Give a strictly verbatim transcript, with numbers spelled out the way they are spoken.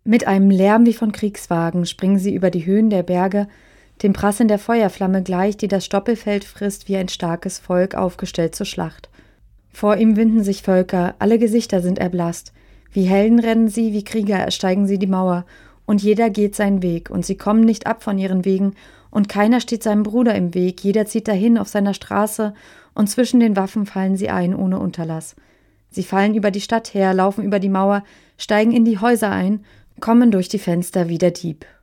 Mit einem Lärm wie von Kriegswagen springen sie über die Höhen der Berge, dem Prasseln der Feuerflamme gleich, die das Stoppelfeld frisst, wie ein starkes Volk aufgestellt zur Schlacht. Vor ihm winden sich Völker, alle Gesichter sind erblasst. Wie Helden rennen sie, wie Krieger ersteigen sie die Mauer, und jeder geht seinen Weg, und sie kommen nicht ab von ihren Wegen, und keiner steht seinem Bruder im Weg, jeder zieht dahin auf seiner Straße, und zwischen den Waffen fallen sie ein ohne Unterlass. Sie fallen über die Stadt her, laufen über die Mauer, steigen in die Häuser ein, kommen durch die Fenster wie der Dieb.